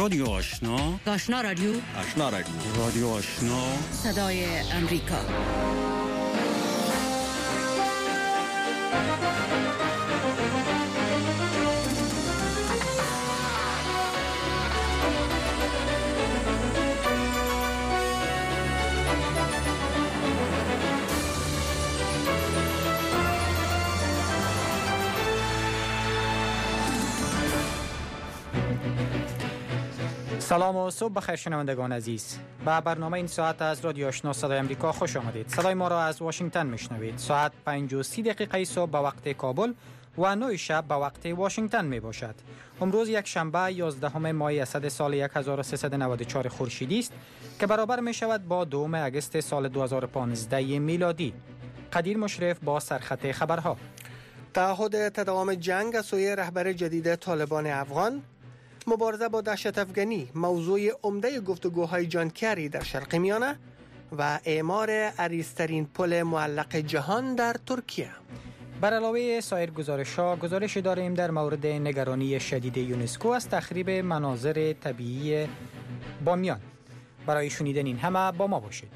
رادیو آشنا، آشنا رادیو، آشنا رادیو، رادیو آشنا، صدای امریکا. سلام و صبح بخیر شنوندگان عزیز. به برنامه این ساعت از رادیو آشنا صدای امریکا خوش آمدید. صدای ما را از واشنگتن میشنوید. ساعت 5:30 صبح به وقت کابل و 9 شب به وقت واشنگتن می باشد. امروز یک شنبه 11 ماه اسد سال 1394 خورشیدی است که برابر می شود با 2 اگست سال 2015 میلادی. قدیر مشرف با سرخط خبرها. تعهد تداوم جنگ از سوی رهبر جدید طالبان افغان، مبارزه با دهشت افغانی موضوع عمده گفتگوهای جان کری در شرق میانه و اعمار عریض‌ترین پل معلق جهان در ترکیه. بر علاوه سایر گزارشی داریم در مورد نگرانی شدید یونسکو از تخریب مناظر طبیعی بامیان. برای شنیدن این همه با ما باشید.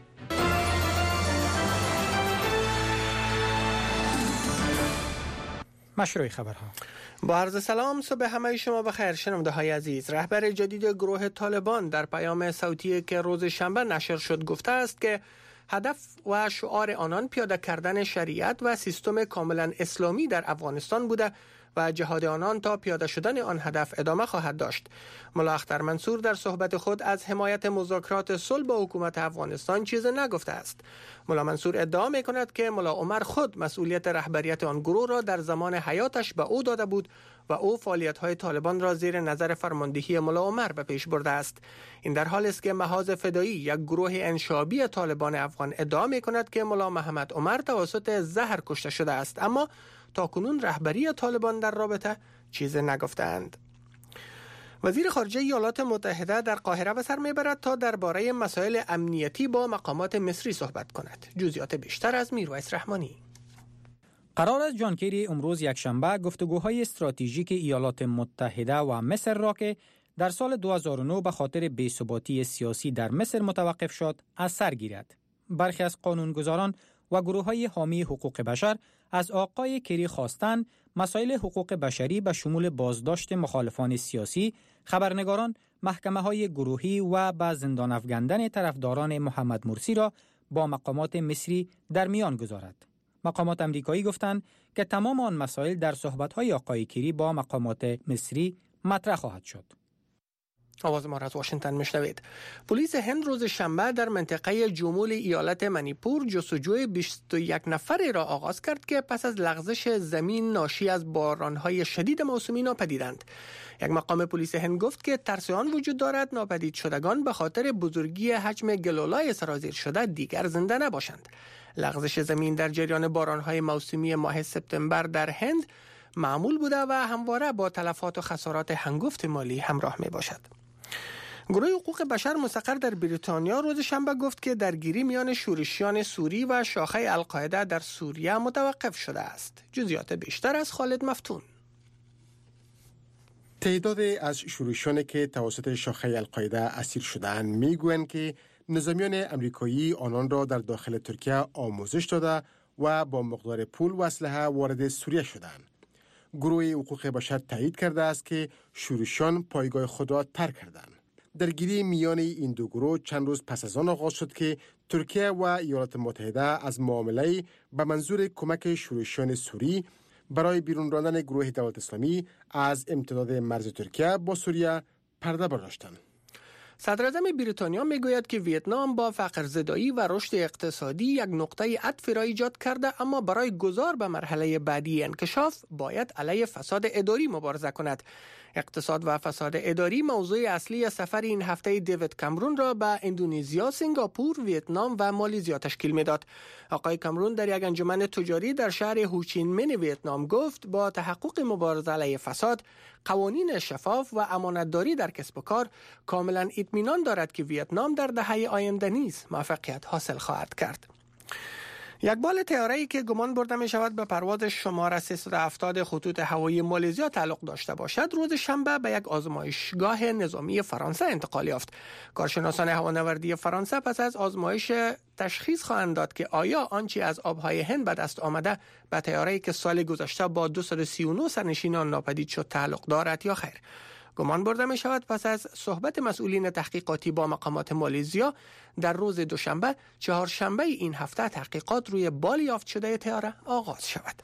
مشروع خبرها. با عرض سلام، صبح همه شما بخیر شنونده های عزیز. رهبر جدید گروه طالبان در پیام صوتی که روز شنبه نشر شد گفته است که هدف و شعار آنان پیاده کردن شریعت و سیستم کاملا اسلامی در افغانستان بوده و جهاد آنان تا پیاده شدن آن هدف ادامه خواهد داشت. ملا اختر منصور در صحبت خود از حمایت مذاکرات صلح با حکومت افغانستان چیزی نگفته است. ملا منصور ادعا می کند که ملا عمر خود مسئولیت رهبریت آن گروه را در زمان حیاتش به او داده بود و او فعالیت‌های طالبان را زیر نظر فرماندهی ملا عمر به پیش برده است. این در حالی است که محاذ فدایی، یک گروه انشابی طالبان افغان، ادعا می کند که ملا محمد عمر توسط زهر کشته شده است، اما تاکنون رهبری طالبان در رابطه چیز نگفتند. وزیر خارجه ایالات متحده در قاهره به سر میبرد تا درباره مسائل امنیتی با مقامات مصری صحبت کند. جزئیات بیشتر از میرویس رحمانی. قرار است جان کری امروز یکشنبه گفتگوهای استراتژیک ایالات متحده و مصر را که در سال 2009 به خاطر بی‌ثباتی سیاسی در مصر متوقف شد از سر گیرد. برخی از قانونگذاران و گروه‌های حامی حقوق بشر از آقای کری خواستند مسائل حقوق بشری به شمول بازداشت مخالفان سیاسی، خبرنگاران، محکمه‌های گروهی و به زندان افکندن طرفداران محمد مرسی را با مقامات مصری در میان گذارد. مقامات امریکایی گفتند که تمام آن مسائل در صحبت‌های آقای کری با مقامات مصری مطرح خواهد شد. آواز ما را از واشنگتن میشنوید. پلیس هند روز شنبه در منطقه جمول ایالت منیپور جستجوی 21 نفری را آغاز کرد که پس از لغزش زمین ناشی از بارانهای شدید موسمی ناپدیدند. یک مقام پلیس هند گفت که ترس آن وجود دارد ناپدید شدگان به خاطر بزرگی حجم گلولای سرازیر شده دیگر زنده نباشند. لغزش زمین در جریان بارانهای موسمی ماه سپتامبر در هند معمول بوده و همواره با تلفات و خسارات هنگفت مالی همراه می باشد. گروه حقوق بشر مستقر در بریتانیا روز شنبه گفت که درگیری میان شورشیان سوری و شاخه القاعده در سوریه متوقف شده است. جزئیات بیشتر از خالد مفتون. تعداد از شورشیانی که توسط شاخه القاعده اسیر شدند میگویند که نظامیان امریکایی آنان را در داخل ترکیه آموزش داده و با مقدار پول و اسلحه وارد سوریه شدند. گروه حقوق بشر تایید کرده است که شورشیان پایگاه خود را ترک کردند. درگیری میان این دو گروه چند روز پس از آن آغاز شد که ترکیه و ایالات متحده از معامله به منظور کمک شورشیان سوری برای بیرون راندن گروه دولت اسلامی از امتداد مرز ترکیه با سوریه پرده برداشتند. صدراعظم بریتانیا میگوید که ویتنام با فقرزدایی و رشد اقتصادی یک نقطه عطف را ایجاد کرده، اما برای گذار به مرحله بعدی انکشاف باید علیه فساد اداری مبارزه کند. اقتصاد و فساد اداری موضوع اصلی سفر این هفته دیوید کامرون را به اندونزیا، سنگاپور، ویتنام و مالزیا تشکیل میداد. آقای کامرون در یک انجمن تجاری در شهر هوچینمین ویتنام گفت با تحقق مبارزه علیه فساد، قوانین شفاف و امانتداری در کسب و کار، کاملا اطمینان دارد که ویتنام در دهه آینده نیز موفقیت حاصل خواهد کرد. یک بال طیاره‌ای که گمان برده می شود به پرواز شماره 370 خطوط هوایی مالزیا تعلق داشته باشد، روز شنبه به یک آزمایشگاه نظامی فرانسه انتقال یافت. کارشناسان هوانوردی فرانسه پس از آزمایش تشخیص خواهند داد که آیا آنچه از آبهای هند به دست آمده به طیاره‌ای که سال گذشته با 239 سرنشینان ناپدید شد تعلق دارد یا خیر. گمان برده می شود پس از صحبت مسئولین تحقیقاتی با مقامات مالزیا در روز دوشنبه چهارشنبه این هفته تحقیقات روی بال یافت شده طیاره آغاز شود.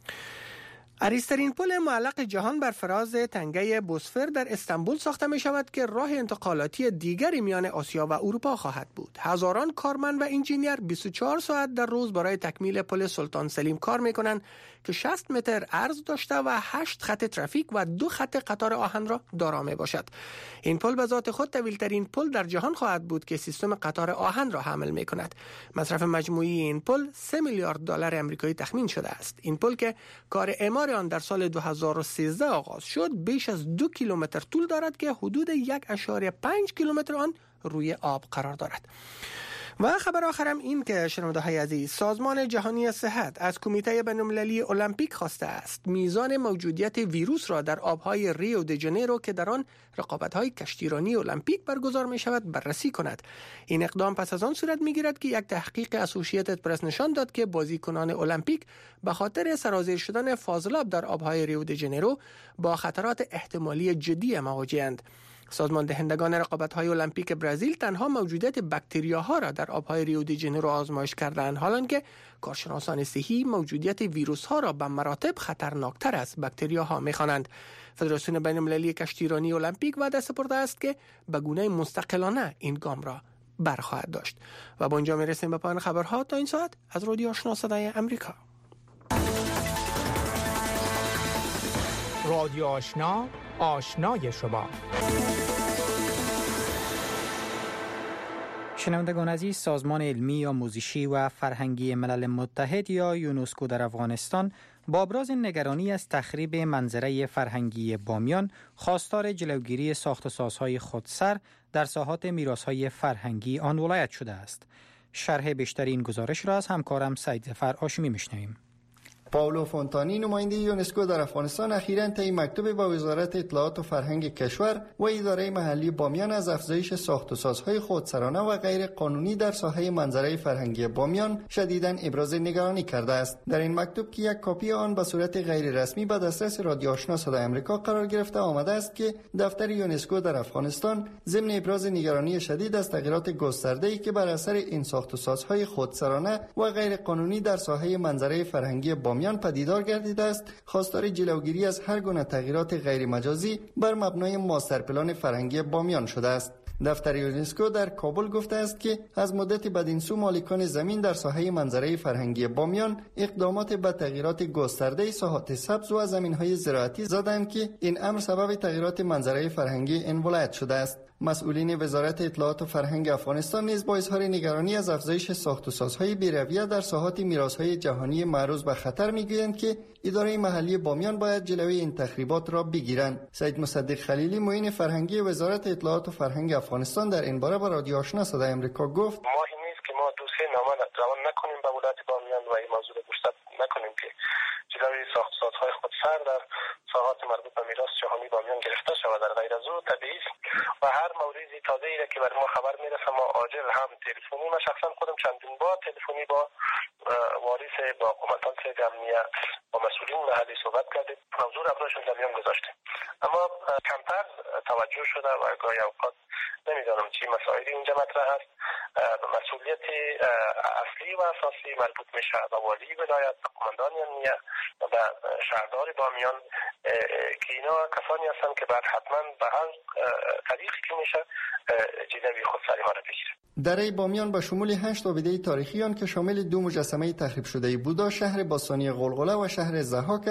عریض‌ترین پل معلق جهان بر فراز تنگه بوسفور در استانبول ساخته می شود که راه انتقالاتی دیگری میان آسیا و اروپا خواهد بود. هزاران کارمند و انجینیر 24 ساعت در روز برای تکمیل پل سلطان سلیم کار می کنند که 60 متر عرض داشته و 8 خط ترافیک و 2 خط قطار آهن را دارا می باشد. این پل به ذات خود طویل‌ترین پل در جهان خواهد بود که سیستم قطار آهن را حمل می کند. مصرف مجموعی این پل 3 میلیارد دلار آمریکایی تخمین شده است. این پل که کار اعمار آن در سال 2013 آغاز شد، بیش از 2 کیلومتر طول دارد که حدود 1.5 کیلومتر آن روی آب قرار دارد. و خبر آخرم این که شنونده‌های عزیز، سازمان جهانی صحت از کمیته بین‌المللی المپیک خواسته است میزان موجودیت ویروس را در آبهای ریو دی ژانیرو که در آن رقابت‌های کشتیرانی المپیک برگزار می‌شود بررسی کند. این اقدام پس از آن صورت می‌گیرد که یک تحقیق اسوسییتد پرس نشان داد که بازیکنان المپیک به خاطر سرازیر شدن فاضلاب در آبهای ریو دی ژانیرو با خطرات احتمالی جدی مواجه‌اند. سازمان دهندگان رقابت‌های المپیک برزیل تنها موجودیت باکتریاها را در آب‌های ریو دی ژانیرو آزمایش کردند، حالانکه کارشناسان صحی موجودیت ویروس‌ها را به مراتب خطرناکتر از باکتریاها می‌خوانند. فدراسیون بین‌المللی کشتیرانی المپیک وعده سپرده است که به گونه مستقلانه این گام را برخواهد داشت. و با اینجا می‌رسیم به پایان خبرها تا این ساعت از رادیو آشنا صدای آمریکا. رادیو آشنا، آشنای شما. شنوندگان عزیز، سازمان علمی آموزشی و فرهنگی ملل متحد یا یونسکو در افغانستان با ابراز نگرانی از تخریب منظره فرهنگی بامیان خواستار جلوگیری ساخت‌وسازهای خودسر در ساحات میراث‌های فرهنگی آن ولایت شده است. شرح بیشتر این گزارش را از همکارم سعید ظفر هاشمی میشنویم. پائولو فونتانی نماینده یونسکو در افغانستان اخیراً طی مکتوب با وزارت اطلاعات و فرهنگ کشور و اداره محلی بامیان از افزایش ساخت‌وسازهای خودسرانه و غیر قانونی در ساحه منظره فرهنگی بامیان شدیداً ابراز نگرانی کرده است. در این مکتوب که یک کپی آن به صورت غیر رسمی به دسترس رادیو آشنا صدای آمریکا قرار گرفته آمده است که دفتر یونسکو در افغانستان ضمن ابراز نگرانی شدید از تغییرات گسترده‌ای که بر اثر این ساخت‌وسازهای خودسرانه و غیر قانونی در ساحه منظره فرهنگی بامیان پدیدار گردیده است، خواستار جلوگیری از هر گونه تغییرات غیر مجازی بر مبنای ماستر پلان فرهنگی بامیان شده است. دفتر یونسکو در کابل گفته است که از مدت بدینسو مالکان زمین در ساحه منظره فرهنگی بامیان اقدامات به تغییرات گسترده ساحات سبز و زمین‌های زراعتی زدند که این امر سبب تغییرات منظره فرهنگی این ولایت شده است. مسئولین وزارت اطلاعات و فرهنگ افغانستان نیز با اظهار نگرانی از افزایش ساخت‌وسازهای بی‌رویه در ساحات میراث‌های جهانی معرض به خطر می‌گویند که اداره محلی بامیان باید جلوی این تخریبات را بگیرند. سید مصدق خلیلی معین فرهنگی وزارت اطلاعات و فرهنگ افغانستان در این باره با رادیو آشنا صدای آمریکا گفت: ماهی نیست که ما دوسیه نامه روان نکنیم به ولایت بامیان و این موضوع را گوشزد نکنیم که جلوی ساخت‌وسازهای خودسر در ساحات مربوط به میراث جهانی بامیان گرفته شود. در غیر از او طبیعی و هر موردی تازه‌ای را که بر ما خبر میرسه ما عاجل هم تلفنی، من شخصا خودم چندین بار تلفنی با وارث با قومندان سید امنیت با مسئولین محلی صحبت کردیم، موضوع را برایشون در میان گذاشتیم، اما کمتر توجه شده و گاهی اوقات نمیدانم چی مسائلی اینجا مطرح است. مسئولیت اصلی و اساسی مربوط میشه به والی ولایت، به قومندان امنیت و به شهردار بامیان که اینا کسانی هستند که بعد حتما به هر طریقی که میشه جلوی خودسری ها را بگیره. دره بامیان به شمول 8 آبیده تاریخی آن که شامل 2 مجسمه تخریب شده بودا، شهر باستانی غلغله و شهر ضحاک است،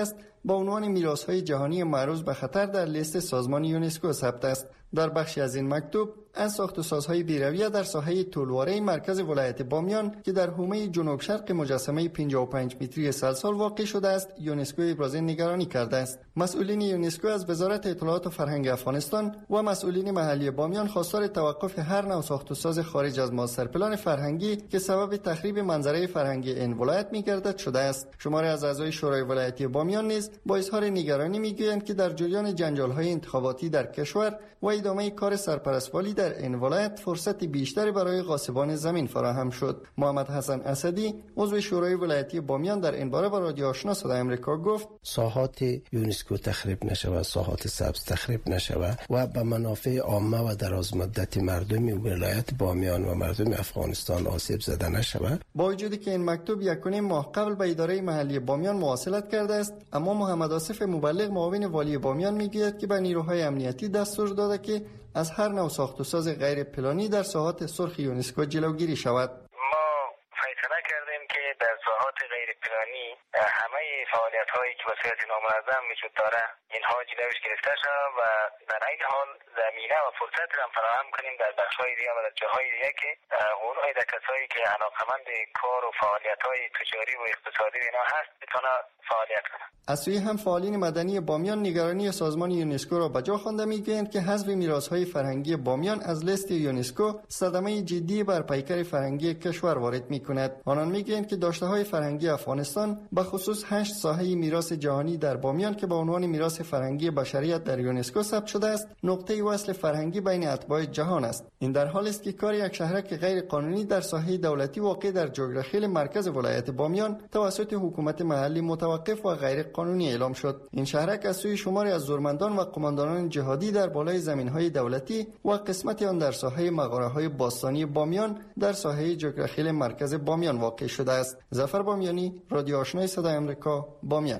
با عنوان میراث‌های جهانی معرض به خطر در لیست سازمان یونسکو ثبت است. در بخشی از این مکتوب از ساخت‌وسازهای بیرویه در ساحه طولواره مرکز ولایت بامیان که در حومه جنوب شرق مجسمه 55 متری سلسال واقع شده است، یونسکو ابراز نگرانی کرده است. مسئولین یونسکو از وزارت اطلاعات و فرهنگ افغانستان و مسئولین محلی بامیان خواستار توقف هر نوع ساخت‌وساز خارج از ماستر پلان فرهنگی که سبب تخریب منظره فرهنگی این ولایت می‌گردد شده است. شماری از اعضای شورای ولایتی بامیان نیز با اظهار نگرانی می‌گویند که در جریان جنجال‌های انتخاباتی در کشور و ادامه کار سرپرستوالی در این ولایت فرصت بیشتری برای غاصبان زمین فراهم شد. محمد حسن اسدی عضو شورای ولایتی بامیان در این باره با رادیو آشنا صدای آمریکا گفت: ساحات یونسکو تخریب نشود، ساحات سبز تخریب نشود و به منافع عامه و درازمدت مردم ولایت بامیان و مردم افغانستان آسیب زده نشود. با وجودی که این مکتوب 1.5 ماه قبل به اداره محلی بامیان مواصلت کرده است، اما محمد آصف مبلغ معاون والی بامیان میگوید که به نیروهای امنیتی دستور داده که از هر نوع ساخت‌وساز غیر پلانی در ساحات سرخ یونسکو جلوگیری شود. ما فیصله کردیم که در ساحات غیر پلانی همه فعالیت‌هایی که به صورت نامنظم وجود داره اینها جلوش گرفته شود و در این حال زمینه و فرصت را فراهم کنیم در بخش‌های دیگه و در جاهای دیگه که گروه در کسایی که علاقه‌مند کار و فعالیت‌های تجاری و اقتصادی اینا هست بتونه فعالیت کنه. از سوی هم فعالین مدنی بامیان نگرانی سازمان یونسکو را به جا خوانده میگویند که حذف میراث‌های فرهنگی بامیان از لیست یونسکو صدمه جدی بر پیکر فرهنگی کشور وارد می‌کند. آنان میگویند که داشته‌های فرهنگی افغانستان به خصوص 8 ساحه میراث جهانی در بامیان که به عنوان میراث فرهنگی بشریت در یونسکو ثبت شده است، نقطه وصل فرهنگی بین اتباع جهان است. این در حالی است که کار یک شهرک غیر قانونی در ساحه دولتی واقع در جغرافیای مرکز ولایت بامیان توسط حکومت محلی متوقف و غیر قانونی اعلام شد. این شهرک از سوی شماری از زورمندان و قماندانان جهادی در بالای زمین‌های دولتی و قسمتی آن در ساحه مغاره‌های باستانی بامیان در ساحه جغرافیای مرکز بامیان واقع شده است. ظفر بامیانی، رادیو آشنای صدای آمریکا، بامیان.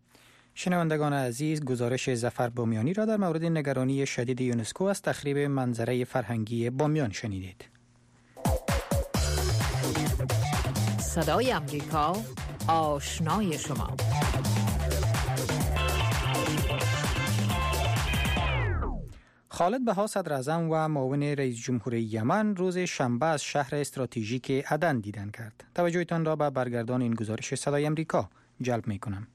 شنوندگان عزیز، گزارش ظفر بامیانی را در مورد نگرانی شدید یونسکو از تخریب منظره فرهنگی بامیان شنیدید. صدای آمریکا، آشنای شما. خالد بها صدراعظم و معاون رئیس جمهور یمن روز شنبه از شهر استراتژیک عدن دیدن کرد. توجهتان را به برگردان این گزارش صدای آمریکا جلب می‌کنم.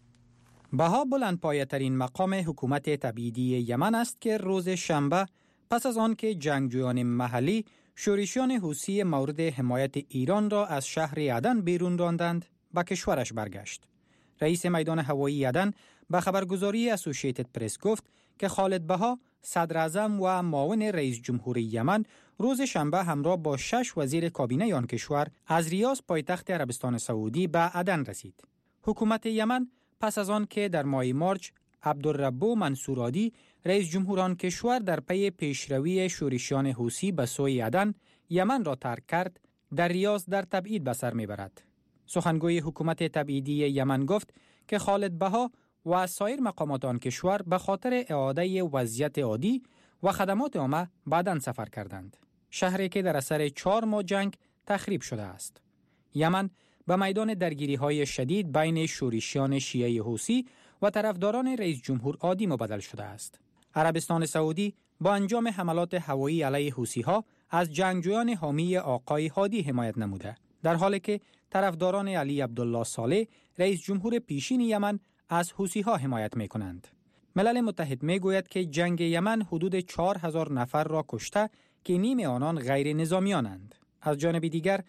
بها بلندپایه‌ترین مقام حکومت تبعیدی یمن است که روز شنبه پس از آن که جنگجویان محلی شورشیان حوثی مورد حمایت ایران را از شهر عدن بیرون راندند به کشورش برگشت. رئیس میدان هوایی عدن به خبرگزاری اسوسییتد پرس گفت که خالد بها صدراعظم و معاون رئیس جمهور یمن روز شنبه همراه با 6 وزیر کابینه آن کشور از ریاض پایتخت عربستان سعودی به عدن رسید. حکومت یمن پس از آن که در ماه مارچ عبدالربو منصورادی رئیس جمهور آن کشور در پی پیشروی شورشیان حوثی به سوی عدن یمن را ترک کرد، در ریاض در تبعید به سر میبرد. سخنگوی حکومت تبعیدی یمن گفت که خالد بها و سایر مقامات آن کشور به خاطر اعاده وضعیت عادی و خدمات عامه به عدن سفر کردند. شهری که در اثر 4 ماه جنگ تخریب شده است. یمن به میدان درگیری‌های شدید بین شورشیان شیعه حوثی و طرفداران رئیس جمهور عادی مبدل شده است. عربستان سعودی با انجام حملات هوایی علیه حوثی‌ها از جنگجویان حامی آقای هادی حمایت نموده، در حالی که طرفداران علی عبدالله صالح رئیس جمهور پیشین یمن از حوثی‌ها حمایت می‌کنند. ملل متحد می‌گوید که جنگ یمن حدود 4000 نفر را کشته که نیم آنان غیر نظامیانند. از جانب دیگر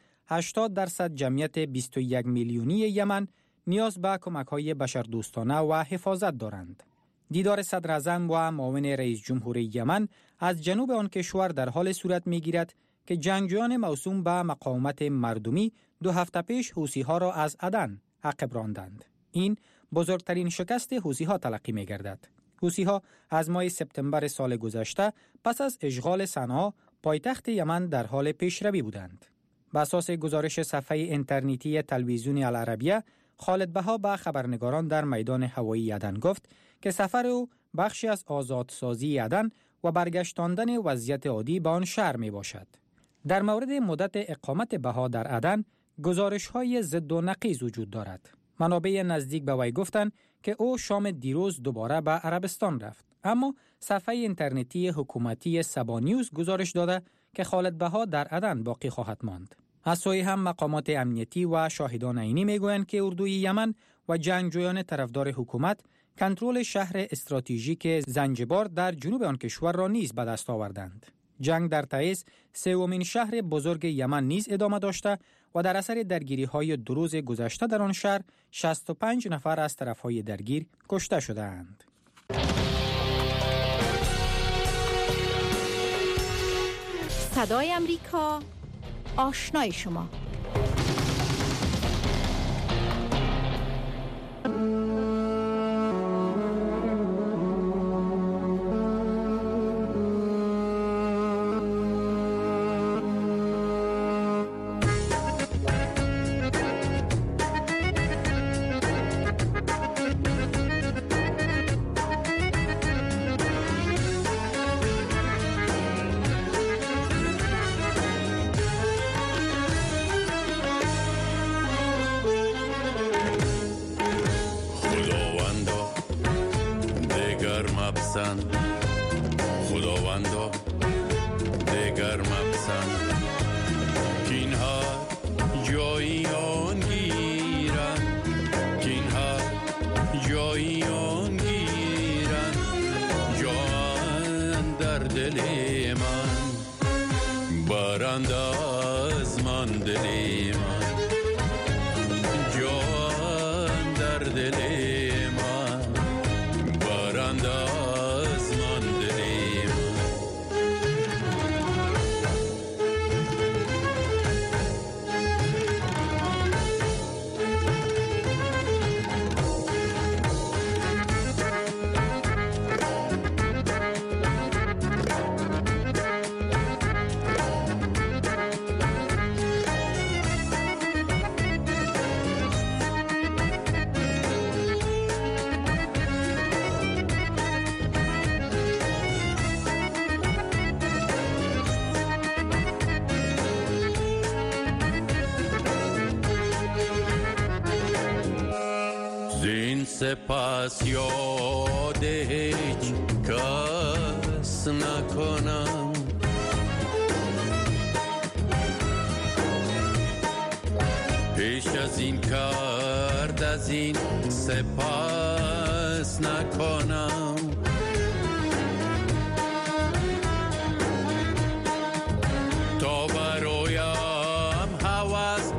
80% جمعیت 21 میلیونی یمن نیاز به کمک‌های بشردوستانه و حفاظت دارند. دیدار صدراعظم و معاون رئیس جمهور یمن از جنوب آن کشور در حال صورت می‌گیرد که جنگجویان موسوم به مقاومت مردمی 2 هفته پیش حوثی‌ها را از عدن عقب راندند. این بزرگترین شکست حوثی‌ها تلقی می‌گردد. حوثی‌ها از ماه سپتامبر سال گذشته پس از اشغال صنعا پایتخت یمن در حال پیشروی بودند. بر اساس گزارش صفحه اینترنتی تلویزیون العربیه، خالد بها به خبرنگاران در میدان هوایی عدن گفت که سفر او بخشی از آزادسازی عدن و برگشتاندن وضعیت عادی به آن شهر می باشد. در مورد مدت اقامت بها در عدن گزارش‌های ضد و نقیض وجود دارد. منابع نزدیک به وی گفتند که او شام دیروز دوباره به عربستان رفت. اما صفحه اینترنتی حکومتی سبا نیوز گزارش داده که خالد بها در عدن باقی خواهد ماند. از سوی هم مقامات امنیتی و شاهدان عینی میگویند که اردوی یمن و جنگجویان طرفدار حکومت کنترل شهر استراتژیک زنجبار در جنوب آن کشور را نیز به دست آوردند. جنگ در تعز سومین شهر بزرگ یمن نیز ادامه داشته و در اثر درگیری‌های 2 روز گذشته در آن شهر 65 نفر از طرف‌های درگیر کشته شدند. صدای امریکا، آشنای شما. خداوندا دگر مپسند که اینها جایی آن گیرن، که اینها جایی آن گیرن، جان در دل من برند از من دل من، جان در دل من برند از من دل من. زین سپس یاد هیچ کس نکنم، پیش از این کرد از این سپس نکنم، تا برایم هوس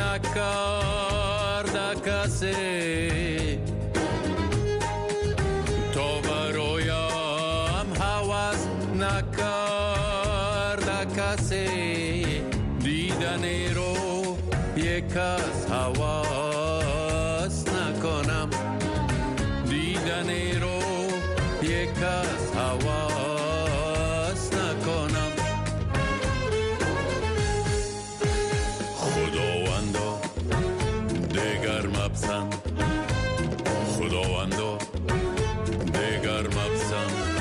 نکرد کسی، تا برایم هوس نکرد کسی، دیدنی رو یک از هوس نکنم، دیدنی رو یک از هوس نکنم. خداوندا دگر مپسند، خداوندا دگر مپسند.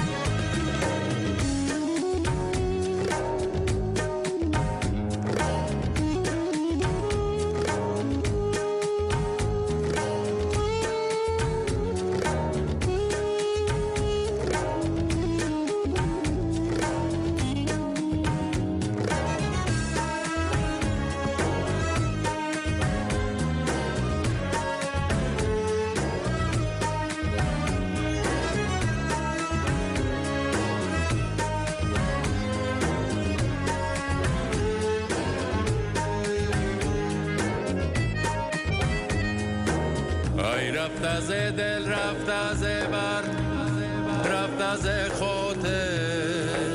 رفت از دل، رفت از بر، رفت از خاطر،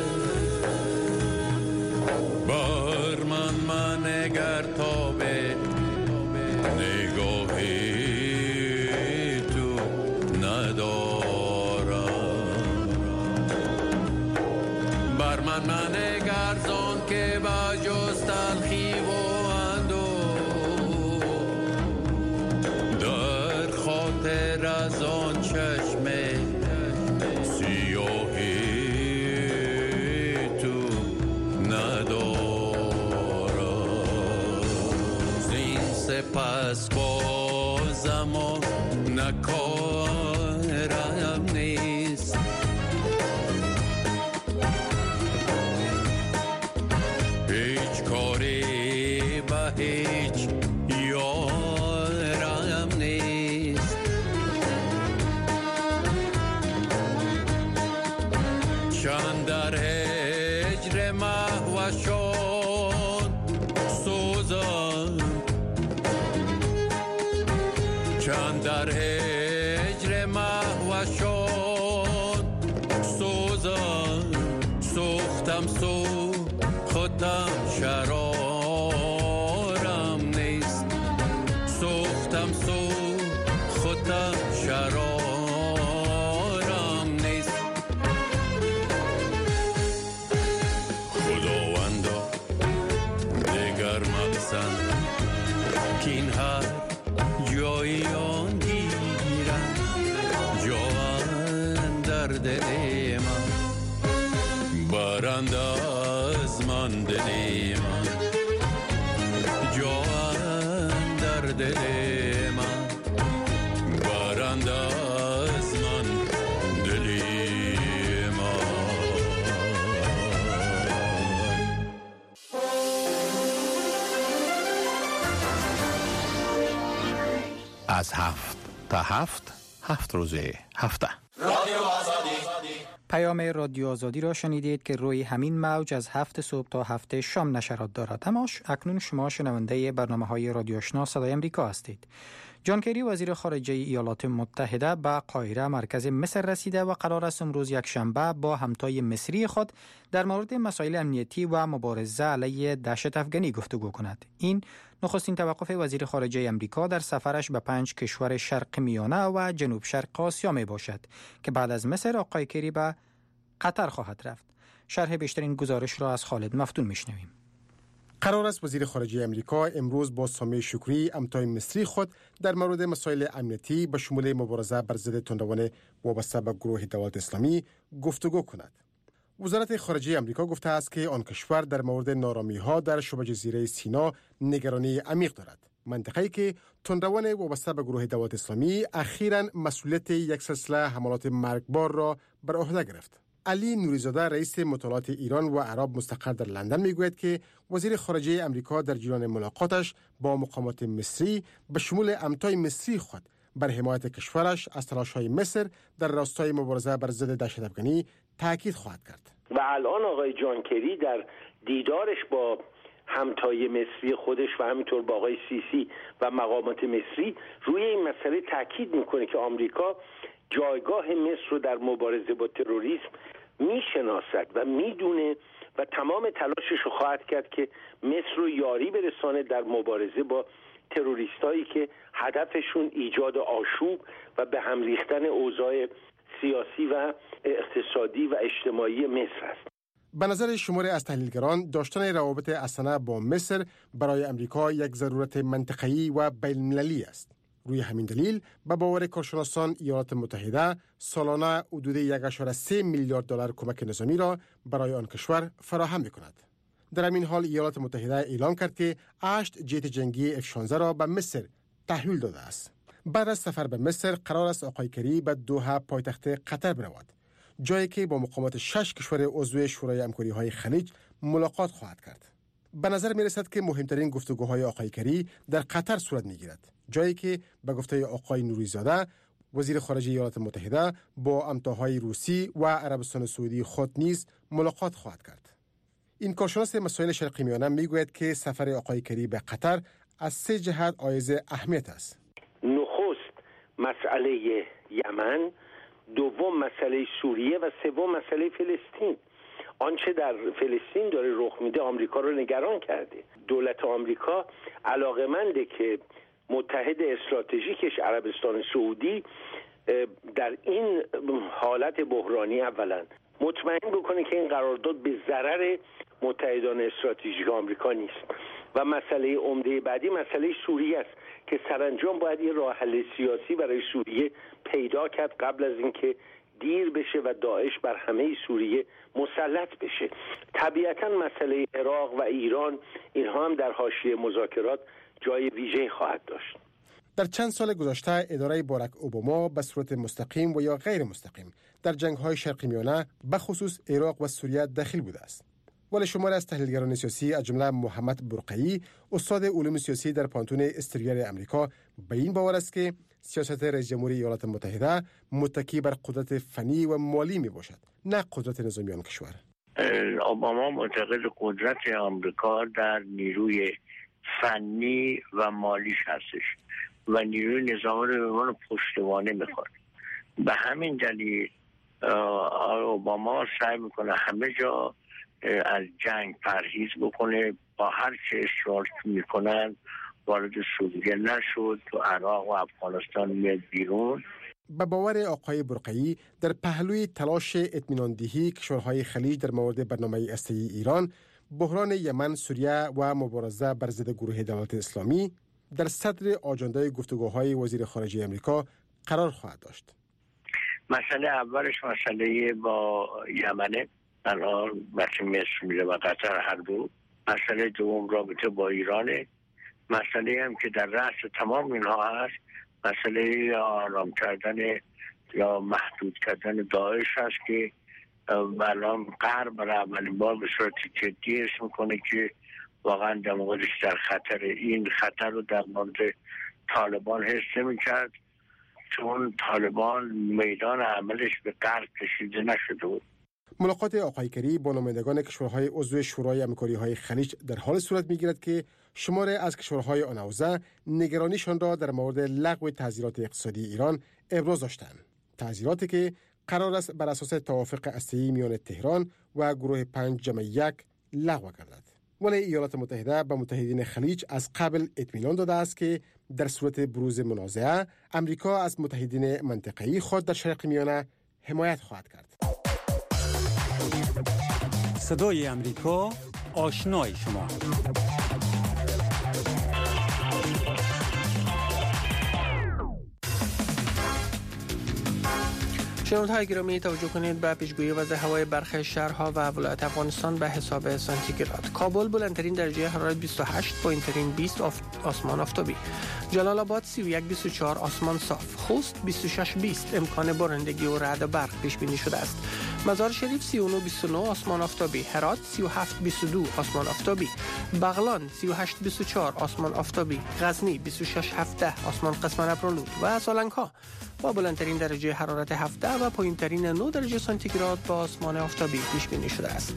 بر من نگر تا به نگاهی تو ندارم، بر من نگر زان که با جز تلخی و خاطر از آن چشم سیاهی تو ندارم. زین سپس بازم نکن هیچ کاری به هیچ یارم نیست. چند در هجر محوشان سوزم، چند در هجر محوشان سوزم، سوختم خودم شرارم نیست، سوختم خودم شرارم نیست. خداوندا دیگر مقصد که این هر جایی آن گیرم، جان در دل من برند از من دلی من، جان در دل من برند از من دلی من. از 7 تا 7 روزه هفته. رادیو آزادی. پیام رادیو آزادی را شنیدید که روی همین موج از 7 صبح تا 7 شام نشرات دارد. اکنون شما شنونده برنامه‌های رادیو آشنا صدای امریکا هستید. جان کری وزیر خارجه ایالات متحده به قاهره مرکز مصر رسیده و قرار است امروز یکشنبه با همتای مصری خود در مورد مسائل امنیتی و مبارزه علیه دهشت افغانی گفتگو کند. این نخستین توقف وزیر خارجه امریکا در سفرش به 5 کشور شرق میانه و جنوب شرق آسیا می باشد که بعد از مصر آقای کری به قطر خواهد رفت. شرح بیشتر این گزارش را از خالد مفتون میشنویم. قرار است وزیر خارجه امریکا امروز با سامی شکری همتای مصری خود در مورد مسائل امنیتی به شمول مبارزه بر ضد تندروان وابسته به گروه دولت اسلامی گفتگو کند. وزارت خارجه امریکا گفته است که آن کشور در مورد نارامی‌ها در شبه جزیره سینا نگرانی عمیق دارد. منطقه‌ای که تندروان وابسته به گروه دولت اسلامی اخیراً مسئولیت یک سلسله حملات مرگبار را بر عهده گرفت. علی نوریزاده رئیس مطالعات ایران و عرب مستقر در لندن میگوید که وزیر خارجه امریکا در جریان ملاقاتش با مقامات مصری به شمول همتای مصری خود بر حمایت کشورش از تلاش‌های مصر در راستای مبارزه بر ضد دهشت افغانی تاکید خواهد کرد. و الان آقای جان کری در دیدارش با همتای مصری خودش و همینطور با آقای سیسی و مقامات مصری روی این مسئله تاکید میکنه که آمریکا جایگاه مصر رو در مبارزه با تروریسم میشناسد و میدونه و تمام تلاشش رو خواهد کرد که مصر رو یاری برسانه در مبارزه با تروریستایی که هدفشون ایجاد آشوب و به هم ریختن اوضاع سیاسی و اقتصادی و اجتماعی مصر است. به نظر شماری از تحلیلگران داشتن روابط حسنه با مصر برای امریکا یک ضرورت منطقه‌ای و بین‌المللی است. روی همین دلیل به باور کارشناسان ایالات متحده سالانه حدود 1.3 میلیارد دلار کمک نظامی را برای آن کشور فراهم می‌کند. در همین حال ایالات متحده اعلام کرد که 8 جت جنگی F-16 را به مصر تحویل داده است. بعد از سفر به مصر قرار است آقای کری به دوحه پایتخت قطر برود، جایی که با مقامات 6 کشور عضو شورای همکاری‌های خلیج ملاقات خواهد کرد. به نظر می رسد که مهمترین گفتگوهای آقای کری در قطر صورت می گیرد، جایی که به گفته آقای نوریزاده وزیر خارجه ایالات متحده با همتاهای روسی و عربستان سعودی خود نیز ملاقات خواهد کرد. این کارشناس مسائل شرق میانه می گوید که سفر آقای کری به قطر از 3 جهت حائز اهمیت است. نخست مسئله یمن، دوم مسئله سوریه و سوم مسئله فلسطین. آنچه در فلسطین داره رخ میده آمریکا رو نگران کرده. دولت آمریکا علاقه‌منده که متحد استراتژیکش عربستان سعودی در این حالت بحرانی اولا مطمئن بکنه که این قرارداد به ضرر متحدان استراتژیک آمریکا نیست. و مسئله عمده بعدی مسئله سوریه است که سرانجام باید یه راه حل سیاسی برای سوریه پیدا کرد قبل از اینکه دیر بشه و داعش بر همه سوریه مسلط بشه. طبیعتا مسئله عراق و ایران اینها هم در حاشیه مذاکرات جای ویژه خواهد داشت. در چند سال گذشته اداره باراک اوباما به صورت مستقیم و یا غیر مستقیم در جنگ‌های شرق میانه به خصوص عراق و سوریه دخیل بوده است. ولی شماری از تحلیلگران سیاسی از جمله محمد برقعی استاد علوم سیاسی در پانتون استریال امریکا به این باور است که سیاست رئیس جمهوری ایالات متحده متکی بر قدرت فنی و مالی می باشد، نه قدرت نظامی آن کشور. اوباما معتقد قدرت آمریکا در نیروی فنی و مالیش هستش و نیروی نظامی رو به عنوان پشتوانه میخواد. به همین دلیل اوباما سعی میکنه همه جا از جنگ پرهیز بکنه، با هر چه اصرار میکنن وارد سوریه نشد، تو عراق و افغانستان میاد بیرون. به باور آقای برقعی در پهلوی تلاش اطمیناندهی کشورهای خلیج در مورد برنامه هسته‌ای ایران، بحران یمن، سوریه و مبارزه بر ضد گروه دولت اسلامی در صدر آجنده گفتگوهای وزیر خارجه امریکا قرار خواهد داشت. مسئله اولش مسئله با یمنه، الان بچه مصر میره و قطر هر دو. مسئله دوم رابطه با ایرانه. مسئله هم که در رأس تمام اینها هست مسئله آرام کردن یا محدود کردن داعش هست که الان غرب برای اولین بار به صورت جدی اسم میکنه که واقعا در موردش در خطر. این خطر رو در مورد طالبان حس نمی‌کرد چون طالبان میدان عملش به غرب کشیده نشده بود. ملاقات آقای کری با نمایندگان کشورهای عضو شورای همکاری‌های خلیج در حال صورت می‌گیرد که شماری از کشورهای آن حوزه نگرانیشان را در مورد لغو تعزیرات اقتصادی ایران ابراز داشتند. تعزیراتی که قرار است بر اساس توافق هسته‌ای میان تهران و گروه 5+1 لغو گردد. ولی ایالات متحده به متحدین خلیج از قبل اطمینان داده است که در صورت بروز منازعه امریکا از متحدین منطقه‌ای خود در شرق میانه حمایت خواهد کرد. صدای امریکا، آشنای شما. شنونده‌های گرامی، توجه کنید به پیشگویی وضع هوای برخی شهرها و ولایت افغانستان به حساب سانتیگراد. کابل بلندترین درجه حرارت 28، پایینترین 20 آسمان آفتابی. جلال آباد 31-24 آسمان صاف. خوست 26-20 امکان بارندگی و رعد برق پیش بینی شده است. مزار شریف 39-29 آسمان آفتابی. هرات 37-22 آسمان آفتابی. بغلان 38-24 آسمان آفتابی. غزنی 26-17 آسمان قسم ابرآلود و سالنگ‌ها با بلندترین درجه حرارت 17 و پایینترین 9 درجه سانتیگراد با آسمان آفتابی پیش بینی شده است.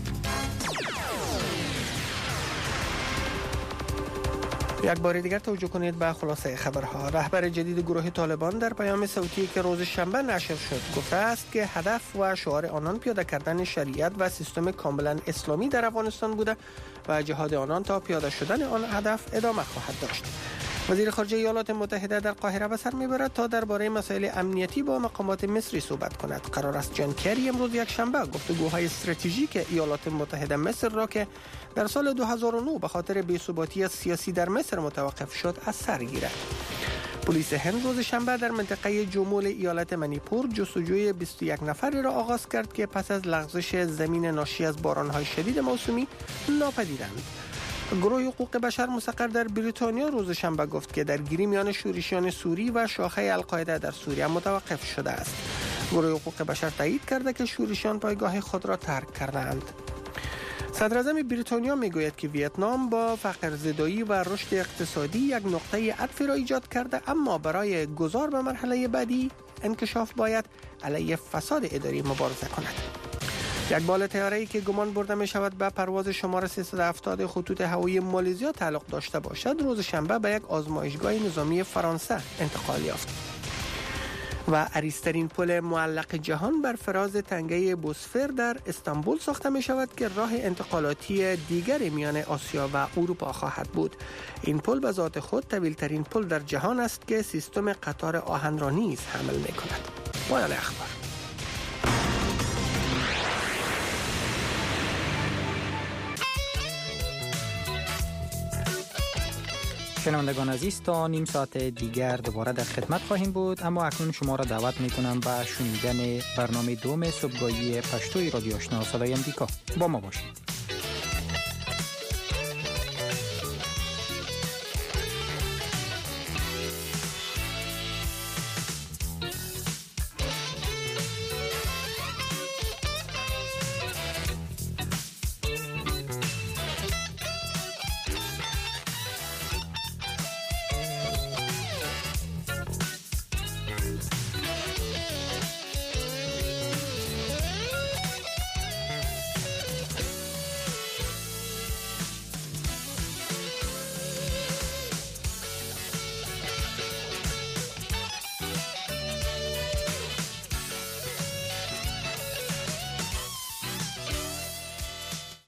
یک بار دیگر توجه کنید به خلاصه خبرها. رهبر جدید گروه طالبان در پیام صوتی که روز شنبه نشر شد گفته است که هدف و شعار آنان پیاده کردن شریعت و سیستم کاملا اسلامی در افغانستان بوده و جهاد آنان تا پیاده شدن آن هدف ادامه خواهد داشت. وزیر خارجه ایالات متحده در قاهره به سر میبرد تا درباره مسائل امنیتی با مقامات مصری صحبت کند. قرار است جان کری امروز یک شنبه گفتگوهای استراتژیک ایالات متحده مصر را که در سال 2009 به خاطر بی‌ثباتی سیاسی در مصر متوقف شد از سر گیرد. پلیس هند روز شنبه در منطقه جمول ایالت منیپور جستجوی 21 نفری را آغاز کرد که پس از لغزش زمین ناشی از باران‌های شدید موسمی ناپدیدند. گروه حقوق بشر مستقر در بریتانیا روز شنبه گفت که درگیری میان شورشیان سوری و شاخه القاعده در سوریه متوقف شده است. گروه حقوق بشر تایید کرده که شورشیان پایگاه خود را ترک کردند. صدر اعظم بریتانیا میگوید که ویتنام با فقرزدایی و رشد اقتصادی یک نقطه عطفی را ایجاد کرده، اما برای گذار به مرحله بعدی انکشاف باید علیه فساد اداری مبارزه کند. یک بال طیاره‌ای که گمان برده می شود به پرواز شماره 370 خطوط هوایی مالزیا تعلق داشته باشد روز شنبه به یک آزمایشگاه نظامی فرانسه انتقال یافت. و عریض‌ترین پل معلق جهان بر فراز تنگه بوسفر در استانبول ساخته می شود که راه انتقالاتی دیگر میان آسیا و اروپا خواهد بود. این پل به ذات خود طویل‌ترین پل در جهان است که سیستم قطار آهن را نیز حمل می کند. پایان اخبار. شنوندگان عزیز، تا نیم ساعت دیگر دوباره در خدمت خواهیم بود، اما اکنون شما را دعوت می کنم به شنیدن برنامه دوم صبحگاهی پشتوی رادیو آشنا صدای امریکا. با ما باشید.